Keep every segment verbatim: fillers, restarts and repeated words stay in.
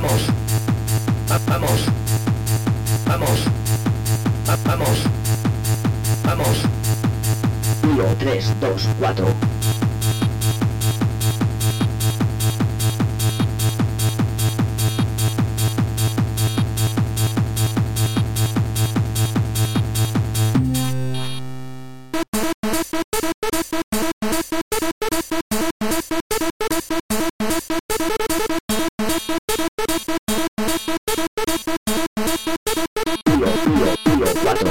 vamos, va- vamos, vamos, va- vamos, vamos. uno, tres, dos, cuatro. uno, uno, uno, cuatro.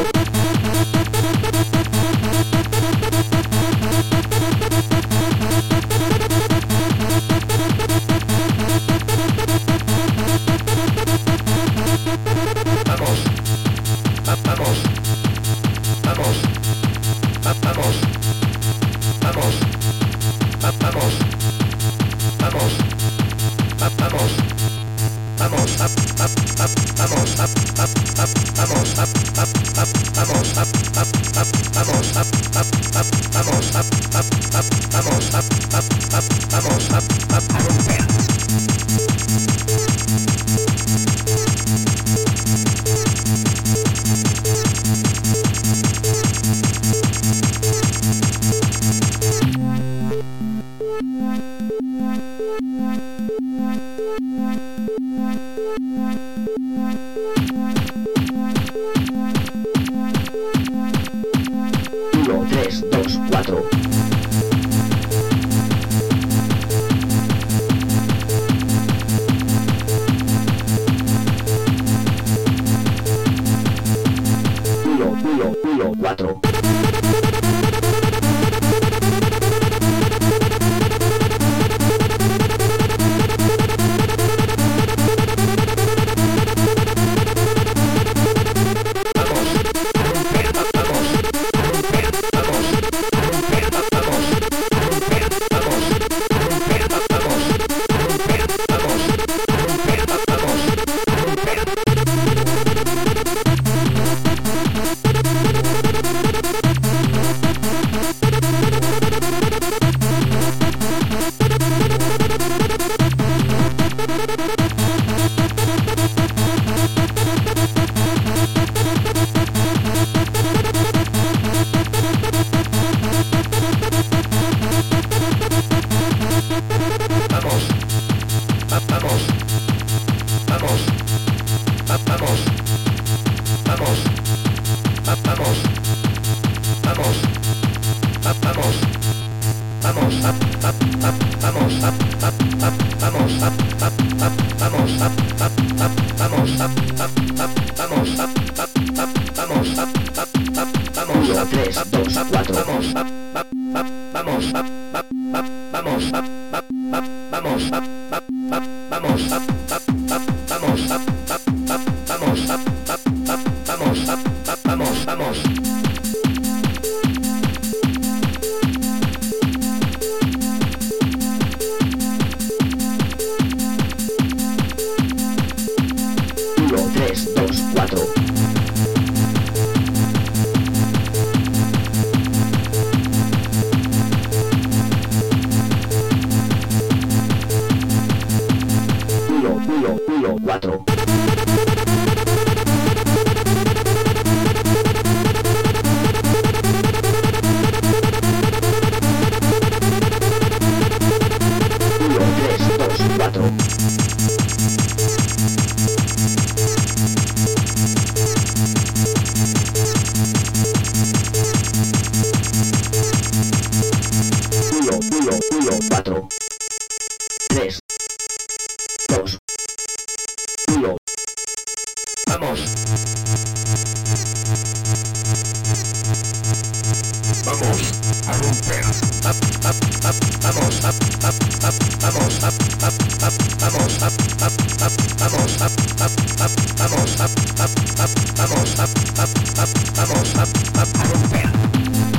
Vamos, va- vamos, vamos, va- vamos, vamos, va- vamos, vamos, va- vamos, vamos, va- va- va- vamos, va- va- va- vamos, va- va- va- vamos, va- va- va- vamos, va- va- va- vamos, va- va- va- vamos, va- va- va- vamos, va- va- a romper. uno, tres, dos, cuatro. uno, uno, uno, cuatro. Vamos, va- vamos, vamos, va- vamos, vamos, va- vamos, vamos, va- vamos, vamos, va- va- va- vamos, va- va- va- vamos, va- va- va- vamos, va- va- va- vamos, va- va- va- vamos, va- va- va- vamos, va- va- va- vamos, uno, va- tres, va- dos, va- cuatro. vamos, va- va- va- vamos, va- va- va- vamos, va- va- va- vamos, va- va- va- vamos, va- va- va- vamos, va- va- va- vamos, va- va- va- vamos, va- va- vamos, vamos. uno, tres, dos, cuatro. uno, uno, uno, cuatro. uno, tres, dos, cuatro. uno, uno, uno, cuatro. tres, dos, uno. Vamos. Vamos a romper. Va- va- va- vamos, va- va- va- vamos, va- va- va- vamos, va- va- va- vamos, va- va- va- vamos, va- va- va- vamos, va- va- va- vamos, va- va- a romper.